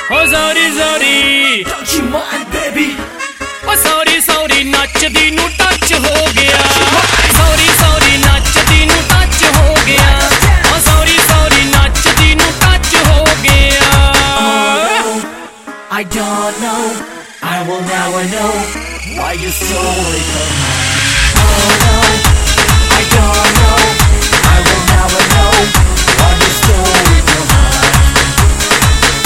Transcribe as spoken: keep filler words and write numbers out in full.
हो sorry sorry Don't you mind baby oh sorry sorry नचदी नू टच हो गया सॉरी सॉरी नचदी नू टच हो गया ओ सॉरी सॉरी नचदी नू टच हो गया I don't know I will never know why you stole it from me. Oh